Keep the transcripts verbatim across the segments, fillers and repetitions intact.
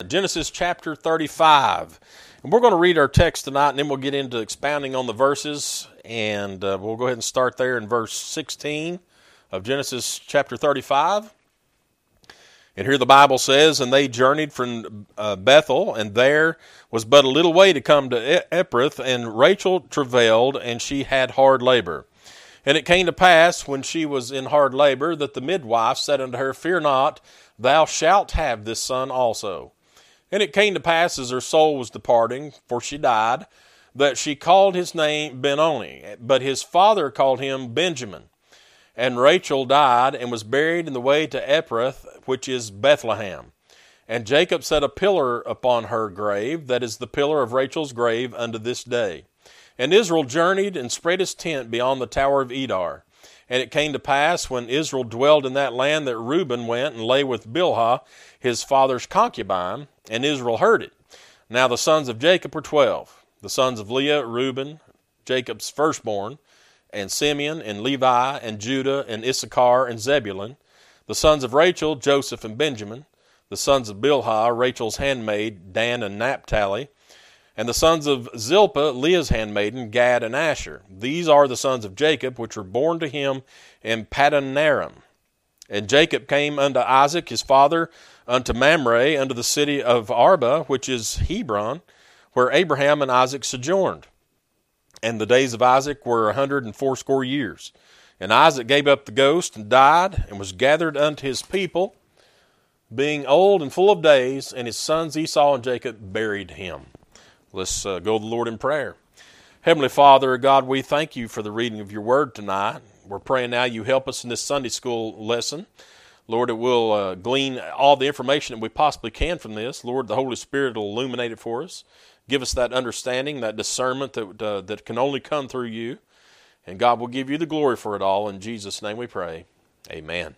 Genesis chapter thirty-five. And we're going to read our text tonight, and then we'll get into expounding on the verses. And uh, we'll go ahead and start there in verse sixteen of Genesis chapter thirty-five. And here the Bible says, "And they journeyed from uh, Bethel, and there was but a little way to come to Ephrath, and Rachel travailed, and she had hard labor. And it came to pass, when she was in hard labor, that the midwife said unto her, Fear not, thou shalt have this son also. And it came to pass, as her soul was departing, for she died, that she called his name Benoni, but his father called him Benjamin. And Rachel died, and was buried in the way to Ephrath, which is Bethlehem. And Jacob set a pillar upon her grave, that is the pillar of Rachel's grave unto this day. And Israel journeyed and spread his tent beyond the tower of Edar. And it came to pass, when Israel dwelled in that land, that Reuben went and lay with Bilhah, his father's concubine, and Israel heard it. Now the sons of Jacob were twelve, the sons of Leah, Reuben, Jacob's firstborn, and Simeon, and Levi, and Judah, and Issachar, and Zebulun. The sons of Rachel, Joseph and Benjamin. The sons of Bilhah, Rachel's handmaid, Dan and Naphtali. And the sons of Zilpah, Leah's handmaiden, Gad and Asher. These are the sons of Jacob, which were born to him in Padanaram. And Jacob came unto Isaac his father, unto Mamre, unto the city of Arba, which is Hebron, where Abraham and Isaac sojourned. And the days of Isaac were a hundred and fourscore years. And Isaac gave up the ghost, and died, and was gathered unto his people, being old and full of days, and his sons Esau and Jacob buried him." Let's uh, go to the Lord in prayer. Heavenly Father, God, we thank you for the reading of your word tonight. We're praying now you help us in this Sunday school lesson. Lord, it will uh, glean all the information that we possibly can from this. Lord, the Holy Spirit will illuminate it for us. Give us that understanding, that discernment that, uh, that can only come through you. And God will give you the glory for it all. In Jesus' name we pray. Amen.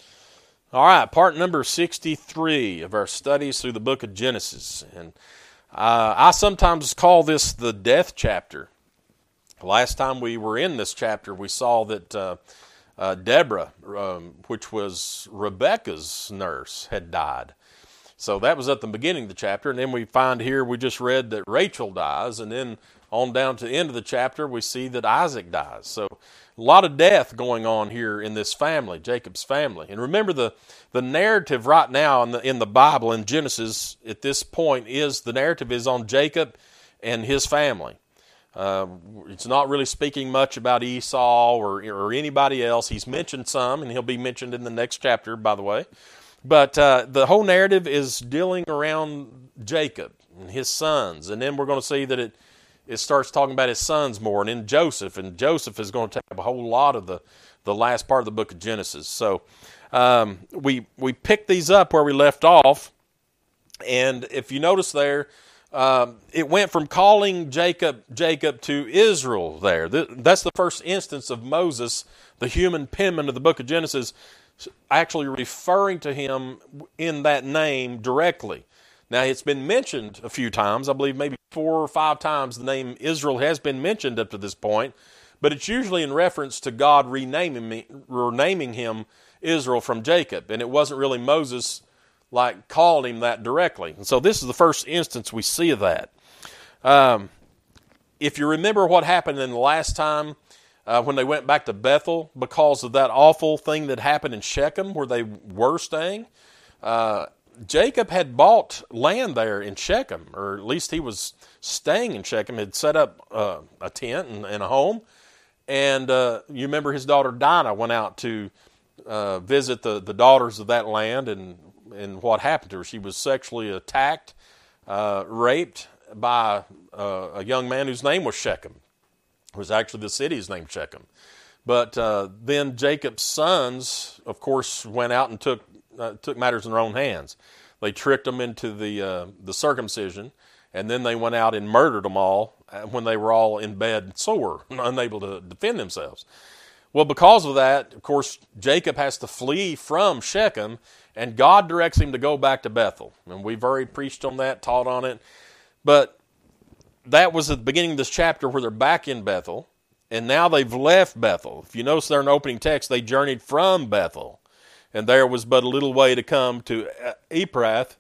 All right, part number sixty-three of our studies through the book of Genesis. And Uh, I sometimes call this the death chapter. Last time we were in this chapter, we saw that uh, uh, Deborah, um, which was Rebekah's nurse, had died. So that was at the beginning of the chapter. And then we find here, we just read that Rachel dies. And then on down to the end of the chapter, we see that Isaac dies. So a lot of death going on here in this family, Jacob's family. And remember, the, the narrative right now in the, in the Bible, in Genesis, at this point, is the narrative is on Jacob and his family. Uh, it's not really speaking much about Esau or, or anybody else. He's mentioned some, and he'll be mentioned in the next chapter, by the way. But uh, the whole narrative is dealing around Jacob and his sons. And then we're going to see that it It starts talking about his sons more, and then Joseph, and Joseph is going to take up a whole lot of the, the last part of the book of Genesis. So um, we we picked these up where we left off, and if you notice there, um, it went from calling Jacob Jacob to Israel there. That's the first instance of Moses, the human penman of the book of Genesis, actually referring to him in that name directly. Now, it's been mentioned a few times. I believe maybe four or five times the name Israel has been mentioned up to this point, but it's usually in reference to God renaming, me, renaming him Israel from Jacob, and it wasn't really Moses like calling him that directly. And so this is the first instance we see of that. Um, if you remember what happened in the last time uh, when they went back to Bethel because of that awful thing that happened in Shechem where they were staying, uh, Jacob had bought land there in Shechem, or at least he was staying in Shechem, had set up uh, a tent and, and a home. And uh, you remember his daughter Dinah went out to uh, visit the, the daughters of that land, and, and what happened to her. She was sexually attacked, uh, raped by uh, a young man whose name was Shechem. It was actually the city's name, Shechem. But uh, then Jacob's sons, of course, went out and took Uh, took matters in their own hands. They tricked them into the uh, the circumcision, and then they went out and murdered them all when they were all in bed sore, unable to defend themselves. Well, because of that, of course, Jacob has to flee from Shechem, and God directs him to go back to Bethel. And we've already preached on that, taught on it. But that was at the beginning of this chapter where they're back in Bethel, and now they've left Bethel. If you notice there in the opening text, they journeyed from Bethel. And there was but a little way to come to Ephrath,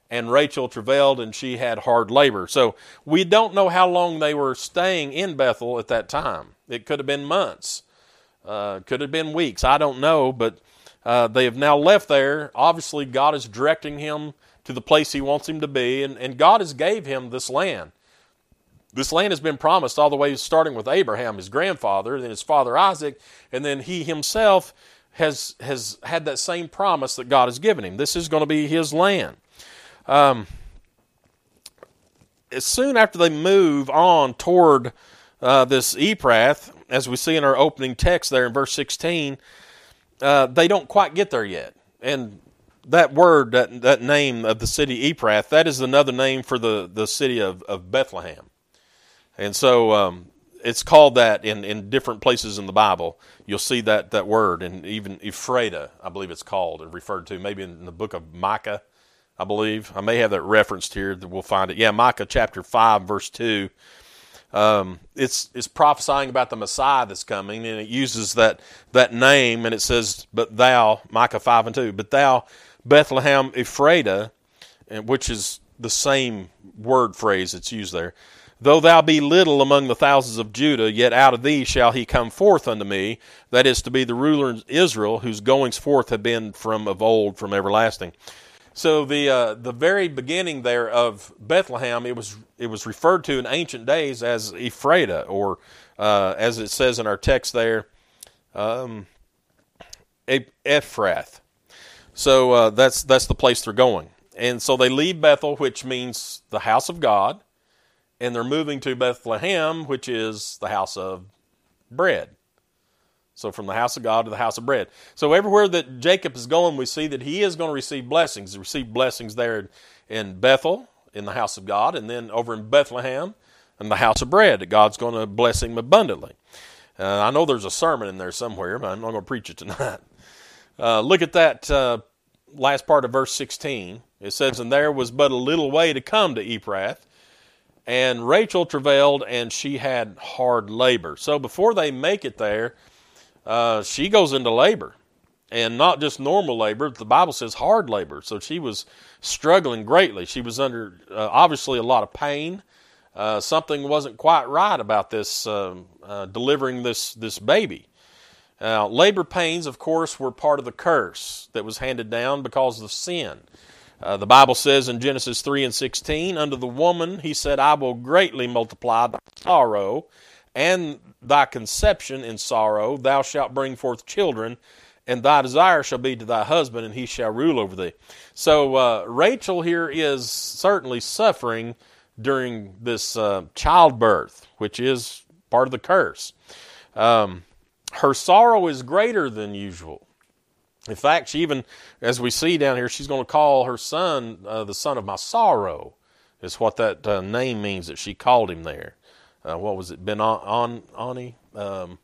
and Rachel travailed, and she had hard labor. So we don't know how long they were staying in Bethel at that time. It could have been months. Uh, could have been weeks. I don't know, but uh, they have now left there. Obviously, God is directing him to the place he wants him to be, and, and God has gave him this land. This land has been promised all the way starting with Abraham, his grandfather, then his father Isaac, and then he himself has has had that same promise that God has given him. This is going to be his land. Um, as soon after they move on toward uh, this Ephrath, as we see in our opening text there in verse sixteen, uh, they don't quite get there yet. And that word, that, that name of the city Ephrath, that is another name for the, the city of, of Bethlehem. And so um, it's called that in, in different places in the Bible. You'll see that, that word, and even Ephrata, I believe it's called and referred to, maybe in the book of Micah, I believe. I may have that referenced here, that we'll find it. Yeah, Micah chapter five, verse two. Um, it's it's prophesying about the Messiah that's coming, and it uses that that name, and it says, "But thou," Micah five and two, "But thou, Bethlehem Ephrata," which is the same word phrase that's used there. "Though thou be little among the thousands of Judah, yet out of thee shall he come forth unto me, that is to be the ruler in Israel, whose goings forth have been from of old, from everlasting." So the uh, the very beginning there of Bethlehem, it was it was referred to in ancient days as Ephrata, or uh, as it says in our text there, um, Ephrath. So uh, that's that's the place they're going, and so they leave Bethel, which means the house of God, and they're moving to Bethlehem, which is the house of bread. So from the house of God to the house of bread. So everywhere that Jacob is going, we see that he is going to receive blessings. He received blessings there in Bethel, in the house of God, and then over in Bethlehem, in the house of bread, that God's going to bless him abundantly. Uh, I know there's a sermon in there somewhere, but I'm not going to preach it tonight. Uh, look at that uh, last part of verse sixteen. It says, "And there was but a little way to come to Ephrath, and Rachel travailed, and she had hard labor." So before they make it there, Uh, she goes into labor, and not just normal labor. The Bible says hard labor. So she was struggling greatly. She was under uh, obviously a lot of pain. Uh, something wasn't quite right about this uh, uh, delivering this this baby. Now, labor pains, of course, were part of the curse that was handed down because of sin. Uh, the Bible says in Genesis three and sixteen, "Unto the woman he said, I will greatly multiply thy sorrow, and thy conception in sorrow. Thou shalt bring forth children, and thy desire shall be to thy husband, and he shall rule over thee." So uh, Rachel here is certainly suffering during this uh, childbirth, which is part of the curse. Um, her sorrow is greater than usual. In fact, she even, as we see down here, she's going to call her son uh, the son of my sorrow, is what that uh, name means that she called him there. Uh, what was it? Ben on Ani? Um,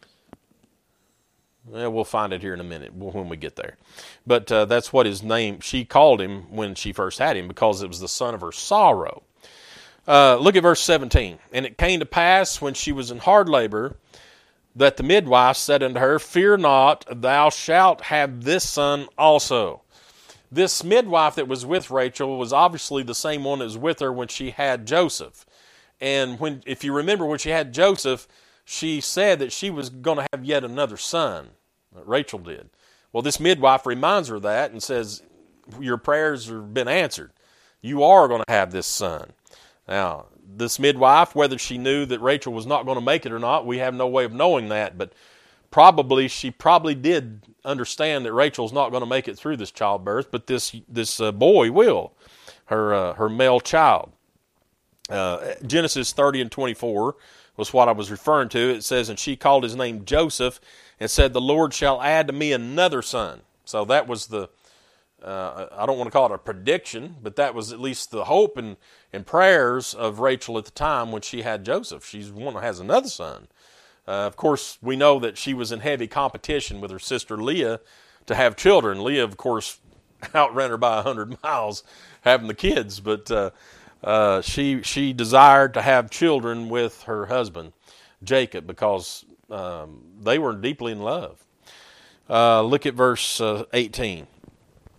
yeah, we'll find it here in a minute when we get there. But uh, that's what his name, she called him when she first had him, because it was the son of her sorrow. Uh, look at verse seventeen. "And it came to pass when she was in hard labor, that the midwife said unto her, Fear not, thou shalt have this son also." This midwife that was with Rachel was obviously the same one that was with her when she had Joseph. And when, if you remember, when she had Joseph, she said that she was going to have yet another son. Rachel did. Well, this midwife reminds her of that and says, your prayers have been answered. You are going to have this son. Now, this midwife, whether she knew that Rachel was not going to make it or not, we have no way of knowing that, but probably she probably did understand that Rachel's not going to make it through this childbirth, but this this uh, boy will, her uh, her male child. Uh, Genesis thirty and twenty-four was what I was referring to. It says, "And she called his name Joseph, and said, The Lord shall add to me another son." So that was the, uh, I don't want to call it a prediction, but that was at least the hope and, and prayers of Rachel at the time when she had Joseph. She's one that has another son. Uh, of course, we know that she was in heavy competition with her sister Leah to have children. Leah, of course, outran her by a hundred miles having the kids, but uh, uh, she she desired to have children with her husband, Jacob, because um, they were deeply in love. Uh, look at verse uh, eighteen.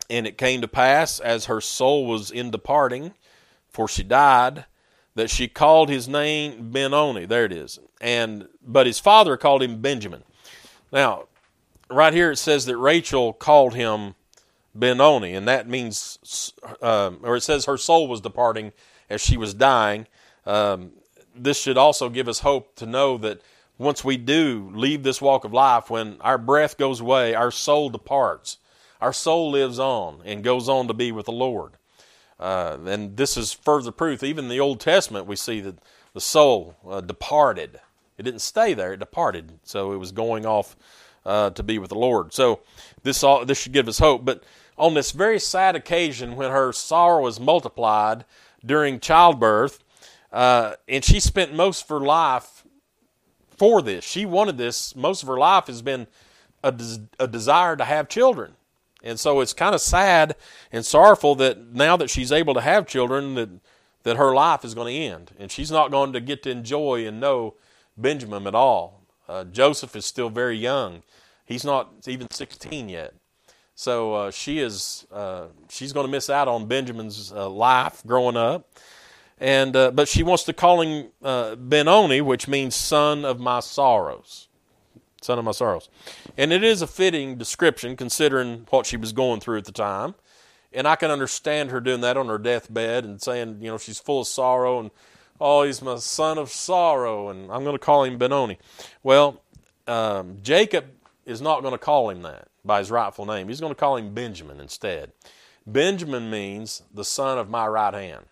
And it came to pass, as her soul was in departing, for she died, that she called his name Benoni. There it is. And but his father called him Benjamin. Now, right here it says that Rachel called him Benoni, and that means, um, or it says her soul was departing as she was dying. Um, this should also give us hope to know that once we do leave this walk of life, when our breath goes away, our soul departs. Our soul lives on and goes on to be with the Lord. Uh, and this is further proof. Even in the Old Testament, we see that the soul uh, departed. It didn't stay there; it departed. So it was going off uh, to be with the Lord. So this all this should give us hope. But on this very sad occasion, when her sorrow was multiplied during childbirth, uh, and she spent most of her life for this. She wanted this. Most of her life has been a, des- a desire to have children. And so it's kind of sad and sorrowful that now that she's able to have children, that that her life is going to end. And she's not going to get to enjoy and know Benjamin at all. Uh, Joseph is still very young. He's not even sixteen yet. So uh, she is uh, she's going to miss out on Benjamin's uh, life growing up. And uh, but she wants to call him uh, Benoni, which means son of my sorrows. Son of my sorrows. And it is a fitting description considering what she was going through at the time. And I can understand her doing that on her deathbed and saying, you know, she's full of sorrow and, oh, he's my son of sorrow, and I'm going to call him Benoni. Well, um, Jacob is not going to call him that by his rightful name. He's going to call him Benjamin instead. Benjamin means the son of my right hand.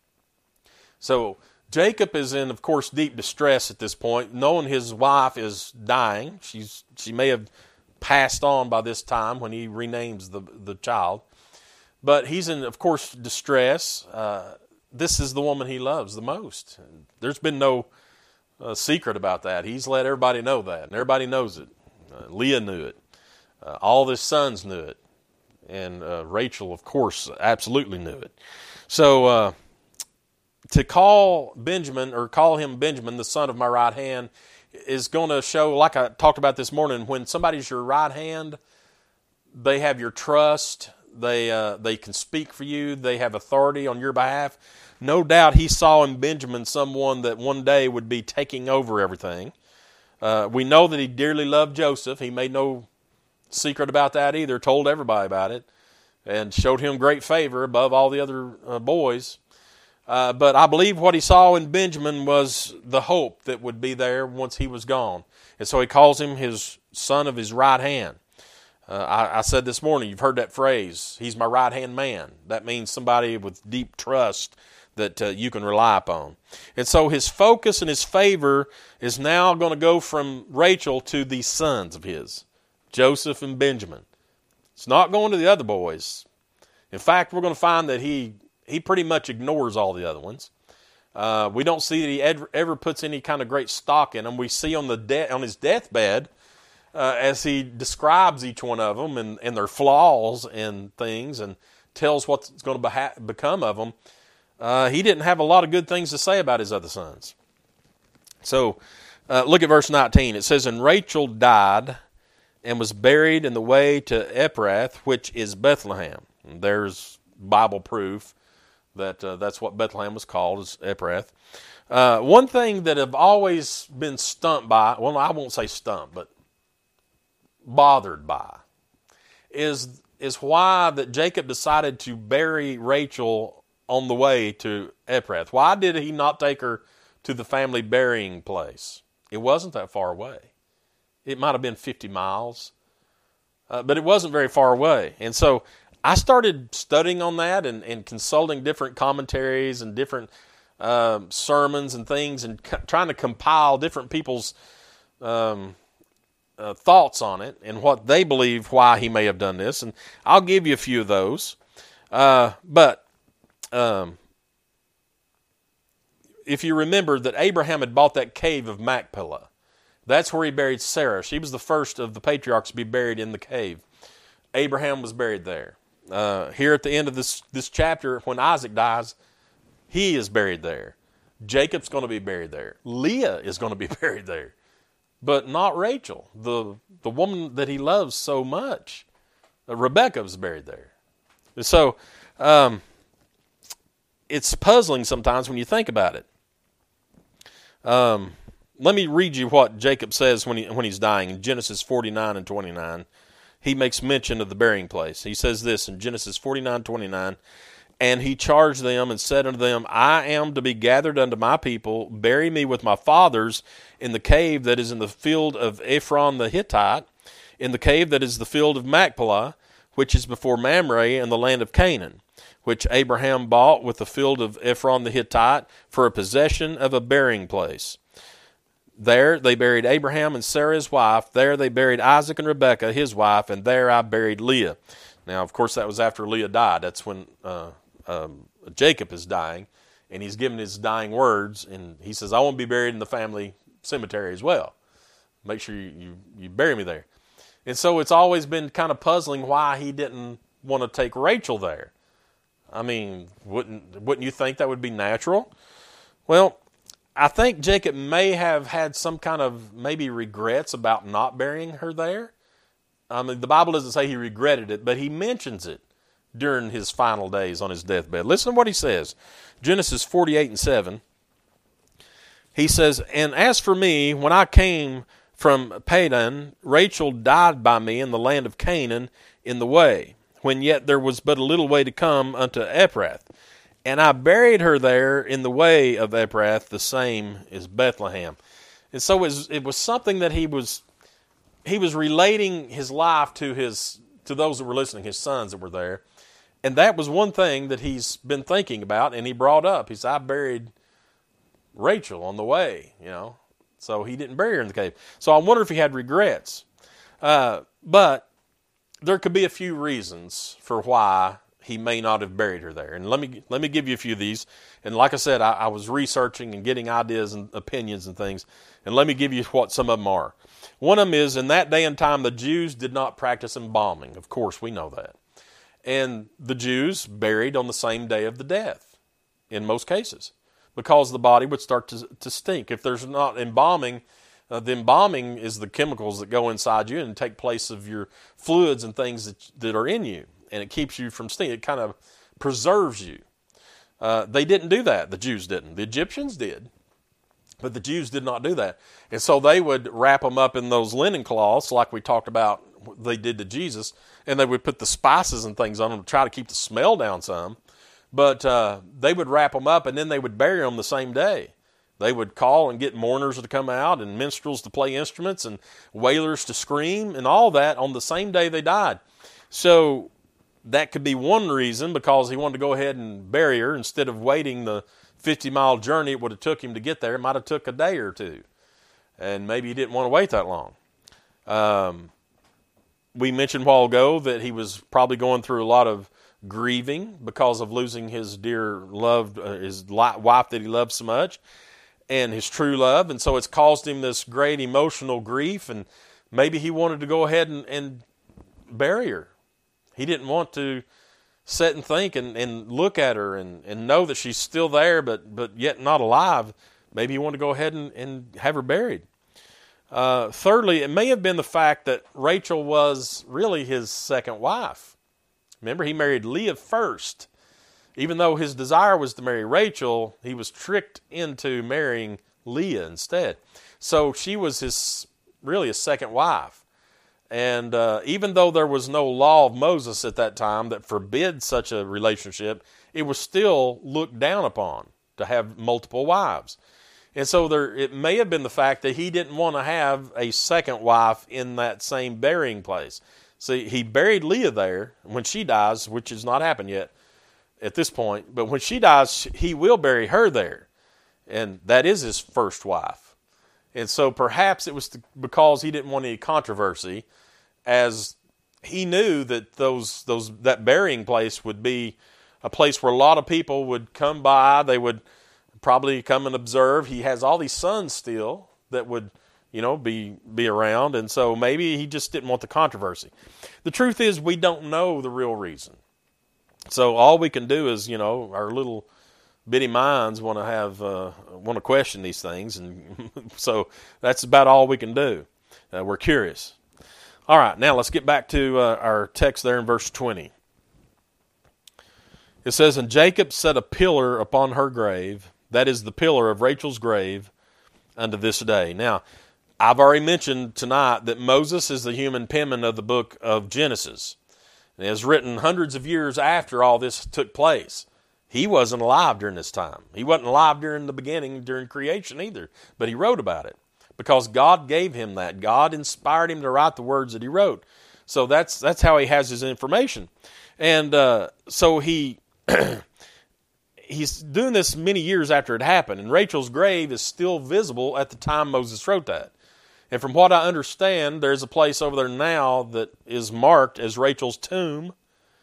So Jacob is in, of course, deep distress at this point, knowing his wife is dying. She's she may have passed on by this time when he renames the the child, but he's in, of course, distress. Uh, this is the woman he loves the most. There's been no uh, secret about that. He's let everybody know that, and everybody knows it. Uh, Leah knew it. Uh, all of his sons knew it, and uh, Rachel, of course, absolutely knew it. So. Uh, To call Benjamin, or call him Benjamin, the son of my right hand, is going to show, like I talked about this morning, when somebody's your right hand, they have your trust, they uh, they can speak for you, they have authority on your behalf. No doubt he saw in Benjamin someone that one day would be taking over everything. Uh, we know that he dearly loved Joseph. He made no secret about that either, told everybody about it, and showed him great favor above all the other uh, boys. Uh, but I believe what he saw in Benjamin was the hope that would be there once he was gone. And so he calls him his son of his right hand. Uh, I, I said this morning, you've heard that phrase, he's my right-hand man. That means somebody with deep trust that uh, you can rely upon. And so his focus and his favor is now going to go from Rachel to these sons of his, Joseph and Benjamin. It's not going to the other boys. In fact, we're going to find that he... He pretty much ignores all the other ones. Uh, we don't see that he ever, ever puts any kind of great stock in them. We see on the de- on his deathbed, uh, as he describes each one of them and, and their flaws and things, and tells what's going to beha- become of them. Uh, he didn't have a lot of good things to say about his other sons. So, uh, look at verse nineteen. It says, "And Rachel died and was buried in the way to Ephrath, which is Bethlehem." And there's Bible proof that uh, that's what Bethlehem was called, is Ephrath. Uh, one thing that I've always been stumped by, well, I won't say stumped, but bothered by, is is why that Jacob decided to bury Rachel on the way to Ephrath. Why did he not take her to the family burying place? It wasn't that far away. It might have been fifty miles, uh, but it wasn't very far away. And so I started studying on that and, and consulting different commentaries and different uh, sermons and things, and co- trying to compile different people's um, uh, thoughts on it and what they believe why he may have done this. And I'll give you a few of those. Uh, but um, if you remember that Abraham had bought that cave of Machpelah, that's where he buried Sarah. She was the first of the patriarchs to be buried in the cave. Abraham was buried there. Uh, here at the end of this, this chapter, when Isaac dies, he is buried there. Jacob's going to be buried there. Leah is going to be buried there. But not Rachel, the, the woman that he loves so much. Uh, Rebekah was buried there. So um, it's puzzling sometimes when you think about it. Um, let me read you what Jacob says when he when he's dying in Genesis forty-nine and twenty-nine. He makes mention of the burying place. He says this in Genesis forty-nine twenty-nine. And he charged them and said unto them, I am to be gathered unto my people. Bury me with my fathers in the cave that is in the field of Ephron the Hittite, in the cave that is the field of Machpelah, which is before Mamre in the land of Canaan, which Abraham bought with the field of Ephron the Hittite for a possession of a burying place. There they buried Abraham and Sarah his wife. There they buried Isaac and Rebekah his wife, and there I buried Leah. Now, of course, that was after Leah died. That's when uh, um, Jacob is dying, and he's giving his dying words, and he says, I want to be buried in the family cemetery as well. Make sure you, you, you bury me there. And so it's always been kind of puzzling why he didn't want to take Rachel there. I mean, wouldn't wouldn't you think that would be natural? Well, I think Jacob may have had some kind of maybe regrets about not burying her there. I mean, the Bible doesn't say he regretted it, but he mentions it during his final days on his deathbed. Listen to what he says. Genesis forty-eight and seven. He says, And as for me, when I came from Padan, Rachel died by me in the land of Canaan in the way, when yet there was but a little way to come unto Ephrath. And I buried her there in the way of Ephrath, the same as Bethlehem. And so it was, it was something that he was he was relating his life to his to those that were listening, his sons that were there. And that was one thing that he's been thinking about, and he brought up. He said, I buried Rachel on the way, you know. So he didn't bury her in the cave. So I wonder if he had regrets. Uh, but there could be a few reasons for why he may not have buried her there. And let me let me give you a few of these. And like I said, I, I was researching and getting ideas and opinions and things. And let me give you what some of them are. One of them is, in that day and time, the Jews did not practice embalming. Of course, we know that. And the Jews buried on the same day of the death, in most cases, because the body would start to, to stink. If there's not embalming, uh, the embalming is the chemicals that go inside you and take place of your fluids and things that, that are in you. And it keeps you from stinking. It kind of preserves you. Uh, they didn't do that. The Jews didn't. The Egyptians did. But the Jews did not do that. And so they would wrap them up in those linen cloths like we talked about they did to Jesus. And they would put the spices and things on them to try to keep the smell down some. But uh, they would wrap them up and then they would bury them the same day. They would call and get mourners to come out and minstrels to play instruments and wailers to scream and all that on the same day they died. So that could be one reason, because he wanted to go ahead and bury her instead of waiting the fifty-mile journey it would have took him to get there. It might have took a day or two, and maybe he didn't want to wait that long. Um, we mentioned a while ago that he was probably going through a lot of grieving because of losing his dear loved, uh, his wife that he loved so much, and his true love, and so it's caused him this great emotional grief, and maybe he wanted to go ahead and, and bury her. He didn't want to sit and think and, and look at her and, and know that she's still there, but but yet not alive. Maybe he wanted to go ahead and, and have her buried. Uh, thirdly, it may have been the fact that Rachel was really his second wife. Remember, he married Leah first. Even though his desire was to marry Rachel, he was tricked into marrying Leah instead. So she was his really his second wife. And uh, even though there was no law of Moses at that time that forbid such a relationship, it was still looked down upon to have multiple wives. And so there, it may have been the fact that he didn't want to have a second wife in that same burying place. See, he buried Leah there. When she dies, which has not happened yet at this point, but when she dies, he will bury her there. And that is his first wife. And so perhaps it was to, because he didn't want any controversy, as he knew that those those that burying place would be a place where a lot of people would come by. They would probably come and observe. He has all these sons still that would, you know, be be around, and so maybe he just didn't want the controversy. The truth is, we don't know the real reason. So all we can do is, you know, our little bitty minds want to have uh, want to question these things, and so that's about all we can do. Uh, we're curious. All right, now let's get back to uh, our text there in verse twenty. It says, and Jacob set a pillar upon her grave, that is the pillar of Rachel's grave, unto this day. Now, I've already mentioned tonight that Moses is the human penman of the book of Genesis. And it was written hundreds of years after all this took place. He wasn't alive during this time. He wasn't alive during the beginning, during creation either. But he wrote about it because God gave him that. God inspired him to write the words that he wrote. So that's that's how he has his information. And uh, so he he's doing this many years after it happened. And Rachel's grave is still visible at the time Moses wrote that. And from what I understand, there's a place over there now that is marked as Rachel's tomb,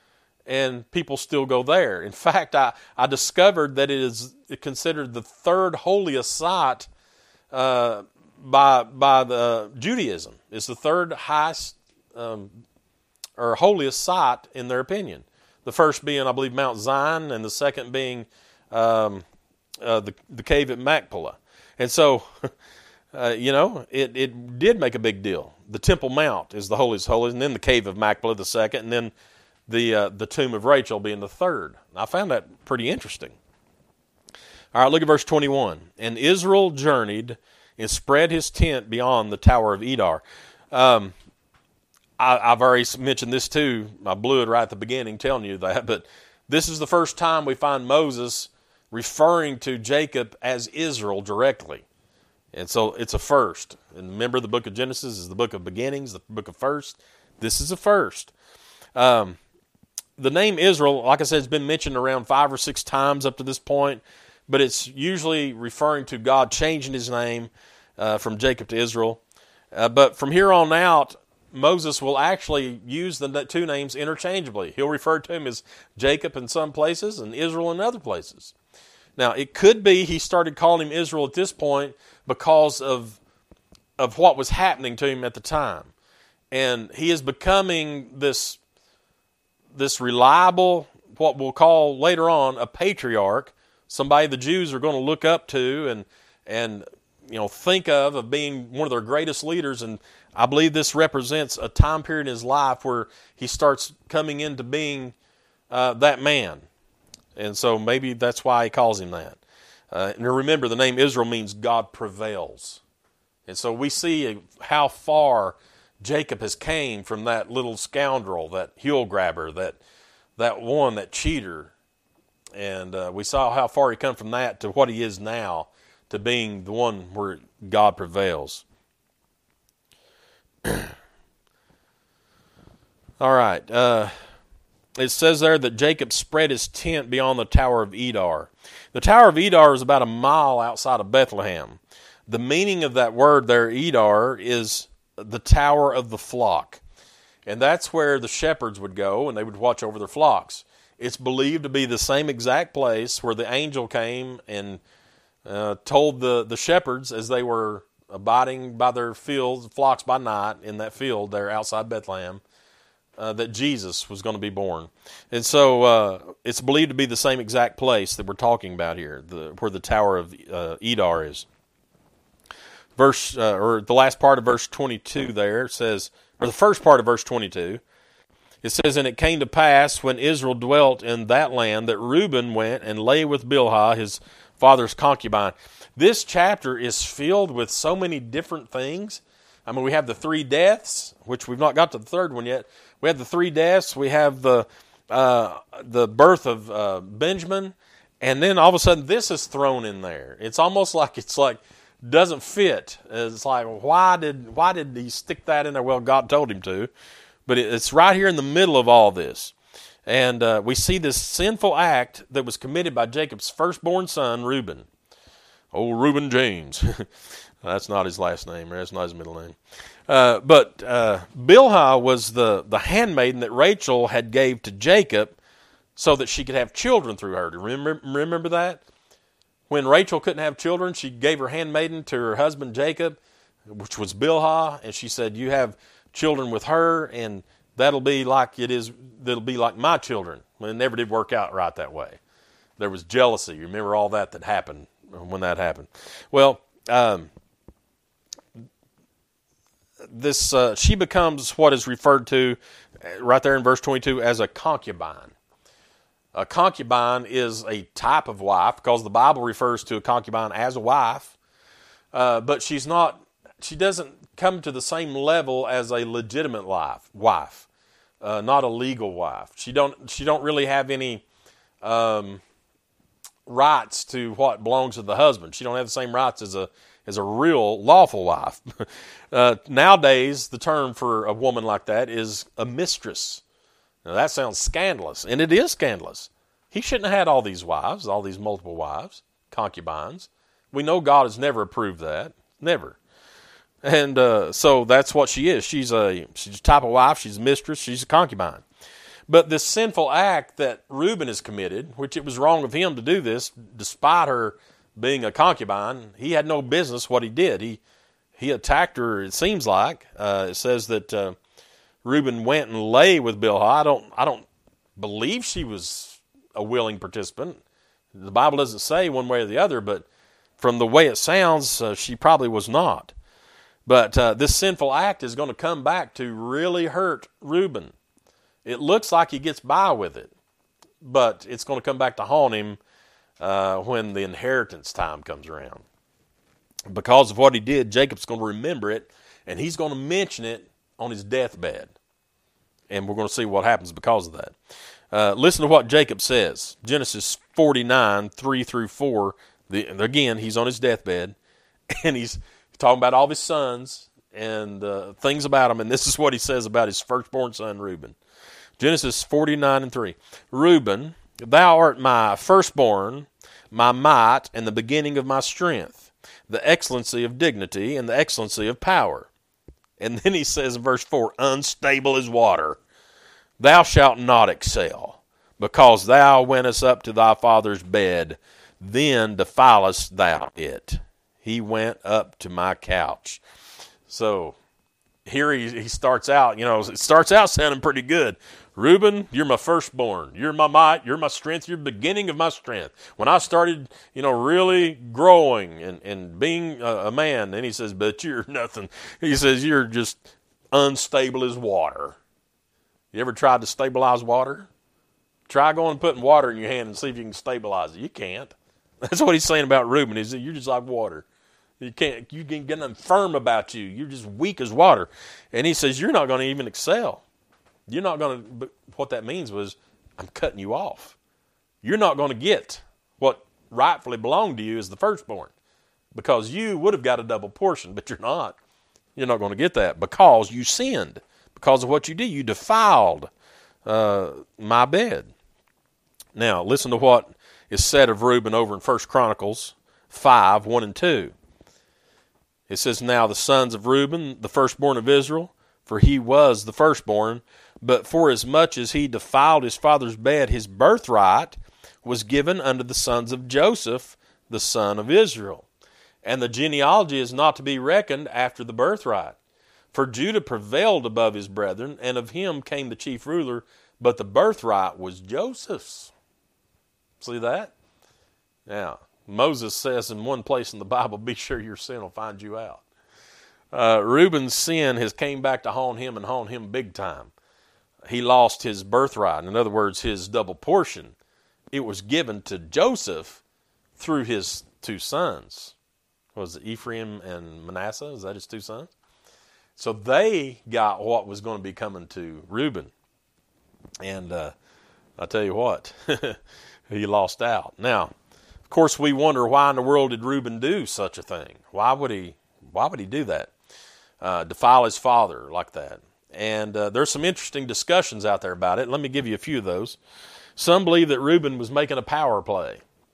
and people still go there. In fact, I, I discovered that it is considered the third holiest site uh, by by the Judaism. It's the third highest um, or holiest site in their opinion. The first being, I believe, Mount Zion, and the second being um, uh, the the cave at Machpelah. And so. Uh, you know, it, it did make a big deal. The Temple Mount is the holiest holy, and then the cave of Machpelah the second, and then the uh, the tomb of Rachel being the third. I found that pretty interesting. All right, look at verse twenty-one. And Israel journeyed and spread his tent beyond the tower of Edar. Um, I, I've already mentioned this too. I blew it right at the beginning telling you that, but this is the first time we find Moses referring to Jacob as Israel directly. And so it's a first. And remember, the book of Genesis is the book of beginnings, the book of first. This is a first. Um, the name Israel, like I said, has been mentioned around five or six times up to this point, but it's usually referring to God changing his name uh, from Jacob to Israel. Uh, but from here on out, Moses will actually use the two names interchangeably. He'll refer to him as Jacob in some places and Israel in other places. Now, it could be he started calling him Israel at this point because of of what was happening to him at the time. And he is becoming this, this reliable, what we'll call later on a patriarch, somebody the Jews are going to look up to and, and you know, think of of being one of their greatest leaders. And I believe this represents a time period in his life where he starts coming into being uh, that man. And so maybe that's why he calls him that. Uh, and remember, the name Israel means God prevails. And so we see how far Jacob has came from that little scoundrel, that heel grabber, that that one, that cheater. And uh, we saw how far he come from that to what he is now, to being the one where God prevails. All right. Uh, it says there that Jacob spread his tent beyond the Tower of Edar. The Tower of Edar is about a mile outside of Bethlehem. The meaning of that word there, Edar, is the tower of the flock. And that's where the shepherds would go and they would watch over their flocks. It's believed to be the same exact place where the angel came and uh, told the, the shepherds as they were abiding by their fields, flocks by night in that field there outside Bethlehem, uh, that Jesus was going to be born. And so uh, it's believed to be the same exact place that we're talking about here, the, where the Tower of uh, Edar is. Verse, uh, or the last part of verse twenty-two there says, or the first part of verse twenty-two, it says, and it came to pass when Israel dwelt in that land that Reuben went and lay with Bilhah, his father's concubine. This chapter is filled with so many different things. I mean, we have the three deaths, which we've not got to the third one yet. We have the three deaths. We have the uh, the birth of uh, Benjamin, and then all of a sudden this is thrown in there. It's almost like it's like doesn't fit. It's like why did why did he stick that in there? Well, God told him to, but it's right here in the middle of all this, and uh, we see this sinful act that was committed by Jacob's firstborn son, Reuben. Oh, Reuben James. That's not his last name. That's not his middle name. Uh, but uh, Bilhah was the, the handmaiden that Rachel had gave to Jacob so that she could have children through her. Do you remember, remember that? When Rachel couldn't have children, she gave her handmaiden to her husband Jacob, which was Bilhah, and she said, you have children with her, and that'll be like it is, that'll be like my children. Well, it never did work out right that way. There was jealousy. You remember all that that happened when that happened. Well, um, this uh, she becomes what is referred to right there in verse twenty-two as a concubine. A concubine is a type of wife because the Bible refers to a concubine as a wife, uh, but she's not. She doesn't come to the same level as a legitimate wife. Wife, uh, not a legal wife. She don't. She don't really have any um, rights to what belongs to the husband. She don't have the same rights as a as a real lawful wife. uh, nowadays, the term for a woman like that is a mistress. Now, that sounds scandalous, and it is scandalous. He shouldn't have had all these wives, all these multiple wives, concubines. We know God has never approved that, never. And uh, so that's what she is. She's a she's a type of wife. She's a mistress. She's a concubine. But this sinful act that Reuben has committed, which it was wrong of him to do this, despite her being a concubine, he had no business what he did. He he attacked her. It seems like uh, it says that. Uh, Reuben went and lay with Bilhah. I don't, I don't believe she was a willing participant. The Bible doesn't say one way or the other, but from the way it sounds, uh, she probably was not. But uh, this sinful act is going to come back to really hurt Reuben. It looks like he gets by with it, but it's going to come back to haunt him uh, when the inheritance time comes around. Because of what he did, Jacob's going to remember it, and he's going to mention it on his deathbed. And we're going to see what happens because of that. Uh, listen to what Jacob says. Genesis forty-nine, three through four. The, again, he's on his deathbed, and he's talking about all of his sons and uh, things about them. And this is what he says about his firstborn son, Reuben. Genesis forty-nine and three. Reuben, thou art my firstborn, my might, and the beginning of my strength, the excellency of dignity, and the excellency of power. And then he says in verse four, unstable as water, thou shalt not excel, because thou wentest up to thy father's bed, then defilest thou it. He went up to my couch. So here he, he starts out, you know, it starts out sounding pretty good. Reuben, you're my firstborn. You're my might. You're my strength. You're the beginning of my strength. When I started, you know, really growing and, and being a, a man, then he says, but you're nothing. He says, you're just unstable as water. You ever tried to stabilize water? Try going and putting water in your hand and see if you can stabilize it. You can't. That's what he's saying about Reuben. He said, you're just like water. You can't, you can't get nothing firm about you. You're just weak as water. And he says, you're not going to even excel. You're not going to, but what that means was, I'm cutting you off. You're not going to get what rightfully belonged to you as the firstborn, because you would have got a double portion, but you're not. You're not going to get that because you sinned, because of what you did. You defiled uh, my bed. Now, listen to what is said of Reuben over in First Chronicles five, one and two. It says, now the sons of Reuben, the firstborn of Israel, for he was the firstborn, but forasmuch as he defiled his father's bed, his birthright was given unto the sons of Joseph, the son of Israel. And the genealogy is not to be reckoned after the birthright. For Judah prevailed above his brethren, and of him came the chief ruler, but the birthright was Joseph's. See that? Now, Moses says in one place in the Bible, be sure your sin will find you out. Uh, Reuben's sin has came back to haunt him and haunt him big time. He lost his birthright. In other words, his double portion. It was given to Joseph through his two sons. Was it Ephraim and Manasseh? Is that his two sons? So they got what was going to be coming to Reuben. And uh, I tell you what, he lost out. Now, of course, we wonder why in the world did Reuben do such a thing? Why would he? Why would he do that? Uh, defile his father like that? And uh, there's some interesting discussions out there about it. Let me give you a few of those. Some believe that Reuben was making a power play.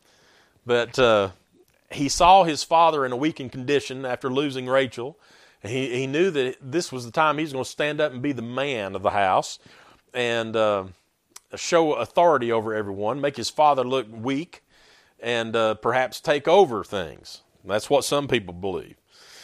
But uh, he saw his father in a weakened condition after losing Rachel. He, he knew that this was the time he was going to stand up and be the man of the house and uh, show authority over everyone, make his father look weak, and uh, perhaps take over things. That's what some people believe.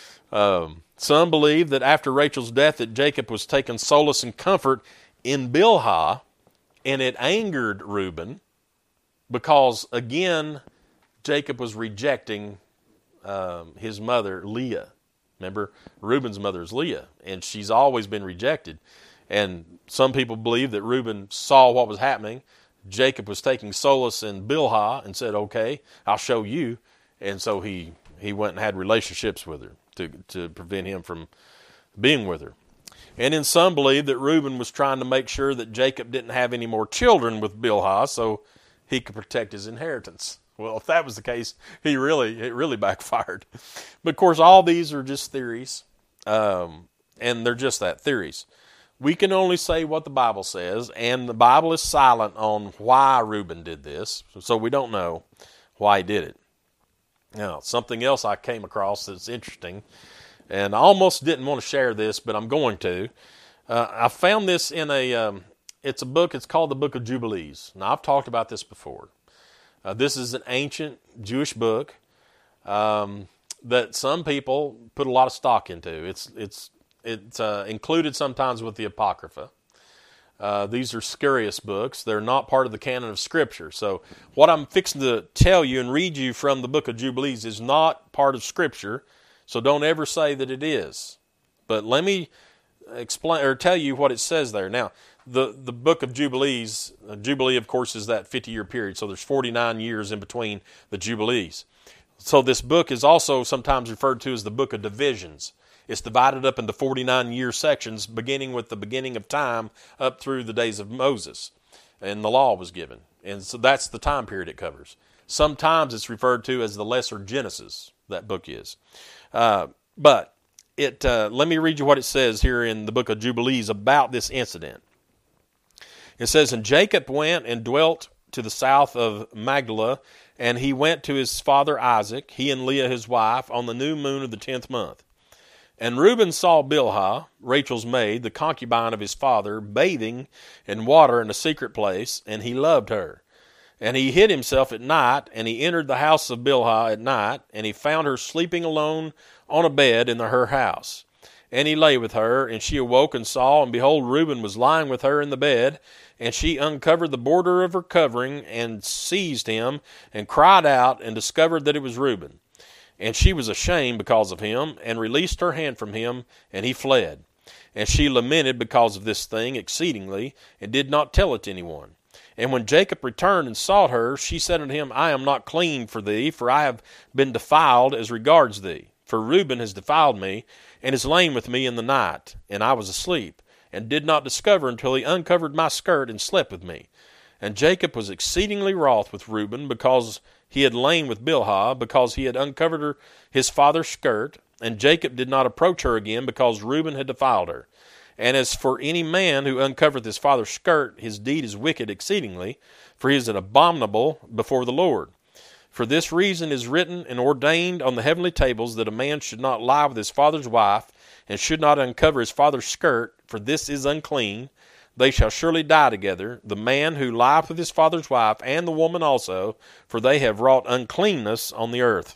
Um, some believe that after Rachel's death that Jacob was taking solace and comfort in Bilhah, and it angered Reuben because, again, Jacob was rejecting um, his mother, Leah. Remember, Reuben's mother is Leah, and she's always been rejected. And some people believe that Reuben saw what was happening, Jacob was taking solace in Bilhah and said, okay, I'll show you. And so he, he went and had relationships with her to, to prevent him from being with her. And then some believe that Reuben was trying to make sure that Jacob didn't have any more children with Bilhah so he could protect his inheritance. Well, if that was the case, he really it really backfired. But of course, all these are just theories, um, and they're just that, theories. We can only say what the Bible says, and the Bible is silent on why Reuben did this, so we don't know why he did it. Now, something else I came across that's interesting, and I almost didn't want to share this, but I'm going to. Uh, I found this in a, um, it's a book, it's called the Book of Jubilees. Now, I've talked about this before. Uh, this is an ancient Jewish book um, that some people put a lot of stock into. It's it's it's uh, included sometimes with the Apocrypha. Uh, these are spurious books. They're not part of the canon of Scripture. So what I'm fixing to tell you and read you from the Book of Jubilees is not part of Scripture. So don't ever say that it is. But let me explain or tell you what it says there. Now, The the book of Jubilees, uh, Jubilee, of course, is that fifty-year period. So there's forty-nine years in between the Jubilees. So this book is also sometimes referred to as the book of divisions. It's divided up into forty-nine year sections, beginning with the beginning of time up through the days of Moses. And the law was given. And so that's the time period it covers. Sometimes it's referred to as the Lesser Genesis, that book is. Uh, but it uh, let me read you what it says here in the book of Jubilees about this incident. It says, and Jacob went and dwelt to the south of Magdala, and he went to his father Isaac, he and Leah his wife, on the new moon of the tenth month. And Reuben saw Bilhah, Rachel's maid, the concubine of his father, bathing in water in a secret place, and he loved her. And he hid himself at night, and he entered the house of Bilhah at night, and he found her sleeping alone on a bed in the, her house. And he lay with her, and she awoke and saw, and behold, Reuben was lying with her in the bed. And she uncovered the border of her covering, and seized him, and cried out, and discovered that it was Reuben. And she was ashamed because of him, and released her hand from him, and he fled. And she lamented because of this thing exceedingly, and did not tell it to anyone. And when Jacob returned and sought her, she said unto him, I am not clean for thee, for I have been defiled as regards thee. For Reuben has defiled me, and has lain with me in the night, and I was asleep, and did not discover until he uncovered my skirt and slept with me. And Jacob was exceedingly wroth with Reuben, because he had lain with Bilhah, because he had uncovered her his father's skirt. And Jacob did not approach her again, because Reuben had defiled her. And as for any man who uncovereth his father's skirt, his deed is wicked exceedingly, for he is an abominable before the Lord. For this reason is written and ordained on the heavenly tables, that a man should not lie with his father's wife, and should not uncover his father's skirt, for this is unclean. They shall surely die together, the man who lieth with his father's wife, and the woman also, for they have wrought uncleanness on the earth.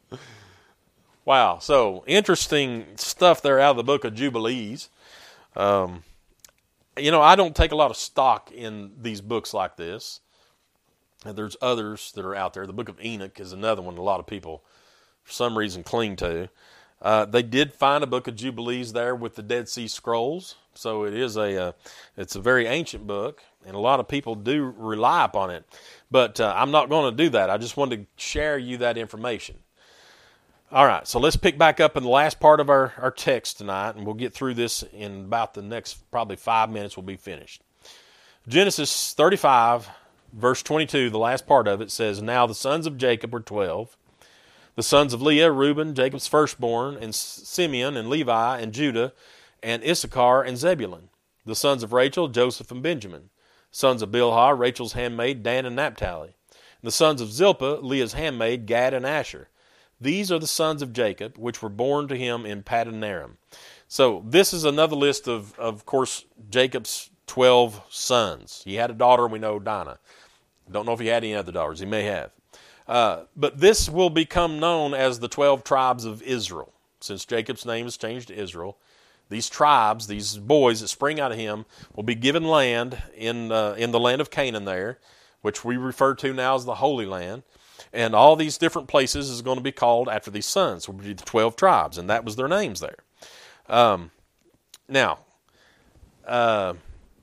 Wow, so interesting stuff there out of the book of Jubilees. Um, you know, I don't take a lot of stock in these books like this. And there's others that are out there. The book of Enoch is another one a lot of people, for some reason, cling to. Uh, they did find a book of Jubilees there with the Dead Sea Scrolls, so it is a uh, it's a very ancient book, and a lot of people do rely upon it. But uh, I'm not going to do that. I just wanted to share you that information. All right, so let's pick back up in the last part of our, our text tonight, and we'll get through this in about the next probably five minutes. We'll be finished. Genesis thirty-five. Verse twenty-two, the last part of it, says, Now the sons of Jacob were twelve. The sons of Leah, Reuben, Jacob's firstborn, and Simeon, and Levi, and Judah, and Issachar, and Zebulun. The sons of Rachel, Joseph, and Benjamin. Sons of Bilhah, Rachel's handmaid, Dan and Naphtali. The sons of Zilpah, Leah's handmaid, Gad and Asher. These are the sons of Jacob, which were born to him in Paddan Aram. So this is another list of, of course, Jacob's twelve sons. He had a daughter, we know, Dinah. Don't know if he had any other daughters. He may have. Uh, but this will become known as the twelve tribes of Israel. Since Jacob's name is changed to Israel, these tribes, these boys that spring out of him, will be given land in uh, in the land of Canaan there, which we refer to now as the Holy Land. And all these different places is going to be called after these sons, will be the twelve tribes, and that was their names there. Um, now, uh,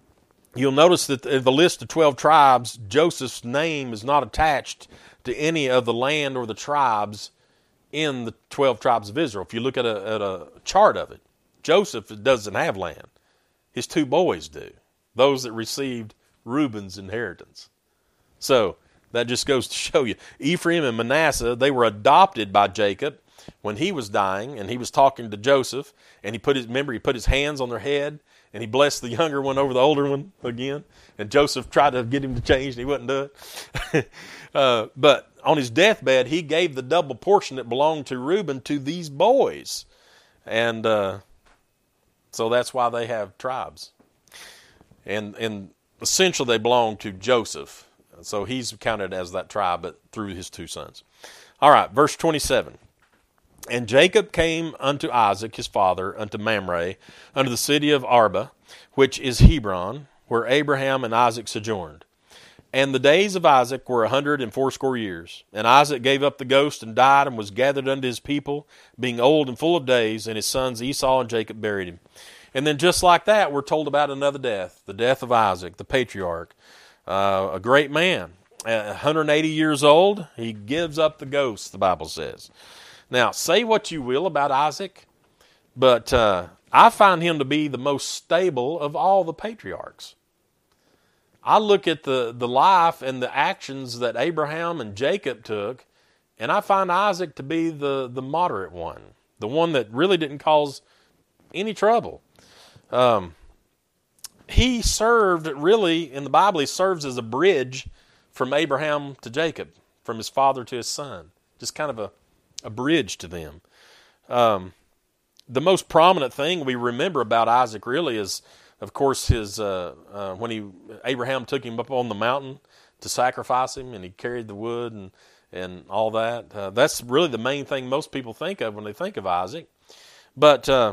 you'll notice that in the list of twelve tribes, Joseph's name is not attached to any of the land or the tribes in the twelve tribes of Israel. If you look at a, at a chart of it, Joseph doesn't have land. His two boys do, those that received Reuben's inheritance. So that just goes to show you, Ephraim and Manasseh, they were adopted by Jacob when he was dying, and he was talking to Joseph, and he put his, remember, he put his hands on their head, and he blessed the younger one over the older one again, and Joseph tried to get him to change, and he wouldn't do it. uh, but on his deathbed, he gave the double portion that belonged to Reuben to these boys, and uh, so that's why they have tribes. And, and essentially, they belong to Joseph, so he's counted as that tribe, but through his two sons. All right, verse twenty-seven. And Jacob came unto Isaac his father, unto Mamre, unto the city of Arba, which is Hebron, where Abraham and Isaac sojourned. And the days of Isaac were a hundred and fourscore years. And Isaac gave up the ghost and died, and was gathered unto his people, being old and full of days, and his sons Esau and Jacob buried him. And then just like that, we're told about another death, the death of Isaac, the patriarch, uh, a great man, one hundred eighty years old. He gives up the ghost, the Bible says. Now, say what you will about Isaac, but uh, I find him to be the most stable of all the patriarchs. I look at the, the life and the actions that Abraham and Jacob took, and I find Isaac to be the, the moderate one, the one that really didn't cause any trouble. Um, he served, really, in the Bible, he serves as a bridge from Abraham to Jacob, from his father to his son. Just kind of a a bridge to them. Um, the most prominent thing we remember about Isaac really is, of course, his uh, uh, when he Abraham took him up on the mountain to sacrifice him, and he carried the wood and and all that. Uh, that's really the main thing most people think of when they think of Isaac. But uh,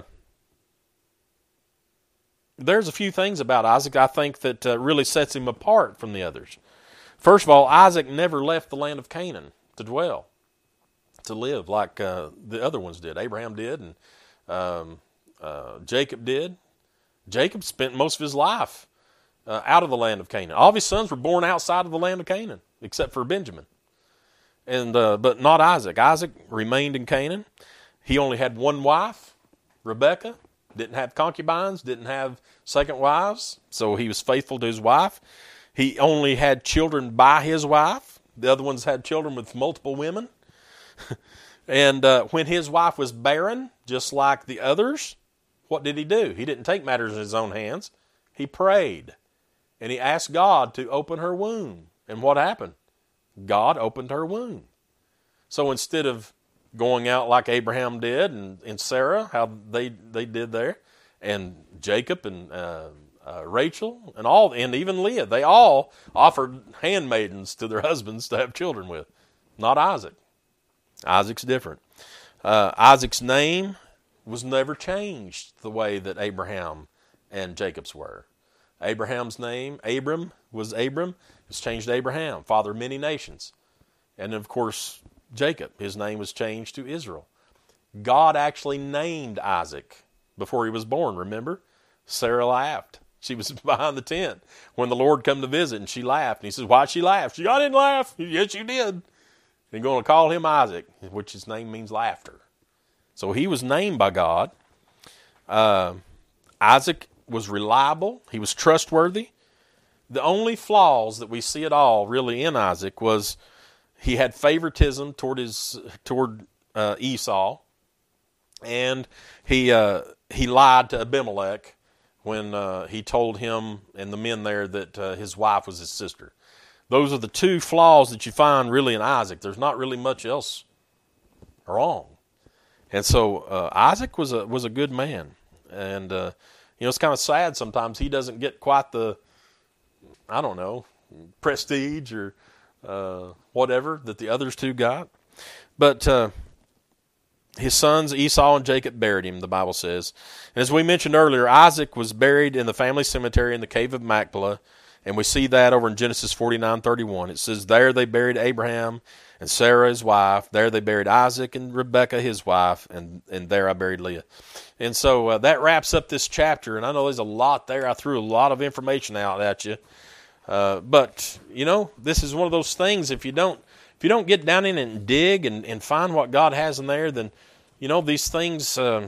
there's a few things about Isaac I think that uh, really sets him apart from the others. First of all, Isaac never left the land of Canaan to dwell, to live like uh, the other ones did. Abraham did, and um, uh, Jacob did. Jacob spent most of his life uh, out of the land of Canaan. All of his sons were born outside of the land of Canaan, except for Benjamin. And uh, but not Isaac. Isaac remained in Canaan. He only had one wife, Rebekah. Didn't have concubines, didn't have second wives, so he was faithful to his wife. He only had children by his wife. The other ones had children with multiple women. And uh, when his wife was barren, just like the others, what did he do? He didn't take matters in his own hands. He prayed, and he asked God to open her womb. And what happened? God opened her womb. So instead of going out like Abraham did, and, and Sarah, how they, they did there, and Jacob and uh, uh, Rachel, and all, and even Leah, they all offered handmaidens to their husbands to have children with. Not Isaac. Isaac's different. Uh, Isaac's name was never changed the way that Abraham and Jacob's were. Abraham's name, Abram, was Abram. It was changed to Abraham, father of many nations. And of course, Jacob, his name was changed to Israel. God actually named Isaac before he was born, remember? Sarah laughed. She was behind the tent when the Lord come to visit, and she laughed. And he says, why'd she laugh? She said, I didn't laugh. Yes, you did. They're going to call him Isaac, which his name means laughter. So he was named by God. Uh, Isaac was reliable. He was trustworthy. The only flaws that we see at all really in Isaac was he had favoritism toward his toward uh, Esau, and he uh, he lied to Abimelech when uh, he told him and the men there that uh, his wife was his sister. Those are the two flaws that you find really in Isaac. There's not really much else wrong. And so uh, Isaac was a was a good man. And, uh, you know, it's kind of sad sometimes he doesn't get quite the, I don't know, prestige or uh, whatever that the others two got. But uh, his sons Esau and Jacob buried him, the Bible says. And as we mentioned earlier, Isaac was buried in the family cemetery in the cave of Machpelah. And we see that over in Genesis forty-nine thirty-one. It says, there they buried Abraham and Sarah his wife. There they buried Isaac and Rebekah his wife, and, and there I buried Leah. And so uh, that wraps up this chapter, and I know there's a lot there. I threw a lot of information out at you. Uh, but, you know, this is one of those things, if you don't if you don't get down in it and dig and, and find what God has in there, then, you know, these things, uh,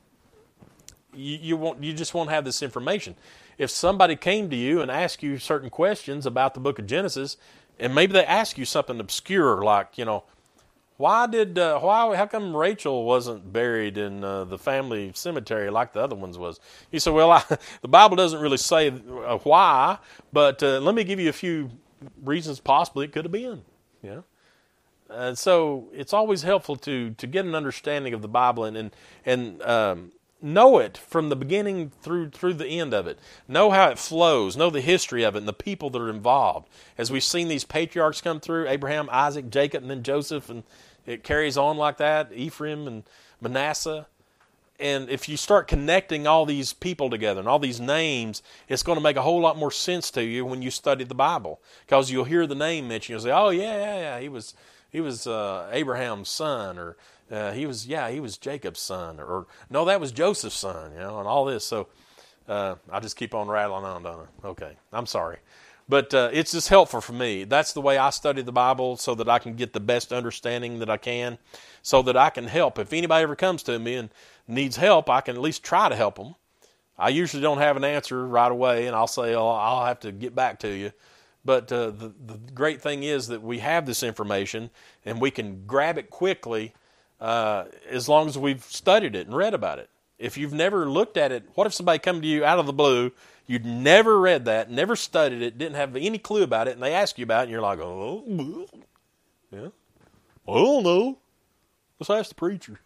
you, you, won't, you just won't have this information. If somebody came to you and asked you certain questions about the book of Genesis, and maybe they ask you something obscure like, you know, why did, uh, why, how come Rachel wasn't buried in uh, the family cemetery like the other ones was? You say, well, I, the Bible doesn't really say uh, why, but uh, let me give you a few reasons possibly it could have been. You know? And so it's always helpful to to get an understanding of the Bible and and, and um, know it from the beginning through through the end of it. Know how it flows. Know the history of it and the people that are involved. As we've seen these patriarchs come through, Abraham, Isaac, Jacob, and then Joseph, and it carries on like that, Ephraim and Manasseh. And if you start connecting all these people together and all these names, it's going to make a whole lot more sense to you when you study the Bible. Because you'll hear the name mentioned. You'll say, oh, yeah, yeah, yeah, he was he was uh, Abraham's son, or uh, he was, yeah, he was Jacob's son, or, or no, that was Joseph's son, you know, and all this. So uh, I just keep on rattling on, don't I? Okay, I'm sorry. But uh, it's just helpful for me. That's the way I study the Bible, so that I can get the best understanding that I can, so that I can help. If anybody ever comes to me and needs help, I can at least try to help them. I usually don't have an answer right away, and I'll say, oh, I'll have to get back to you. But uh, the, the great thing is that we have this information, and we can grab it quickly uh, as long as we've studied it and read about it. If you've never looked at it, what if somebody come to you out of the blue, you'd never read that, never studied it, didn't have any clue about it, and they ask you about it, and you're like, oh, yeah, I don't know. Let's ask the preacher.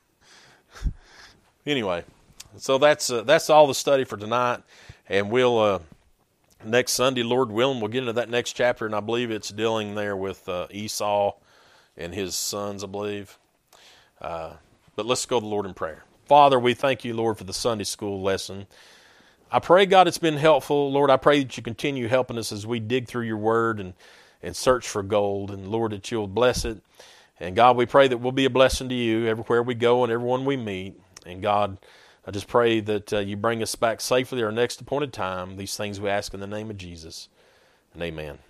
Anyway, so that's uh, that's all the study for tonight, and we'll uh, next Sunday, Lord willing, we'll get into that next chapter, and I believe it's dealing there with uh, Esau and his sons, I believe. Uh, but let's go to the Lord in prayer. Father, we thank you, Lord, for the Sunday school lesson. I pray, God, it's been helpful. Lord, I pray that you continue helping us as we dig through your word and, and search for gold, and Lord, that you'll bless it. And God, we pray that we'll be a blessing to you everywhere we go and everyone we meet. And God, I just pray that uh, you bring us back safely our next appointed time. These things we ask in the name of Jesus. And amen.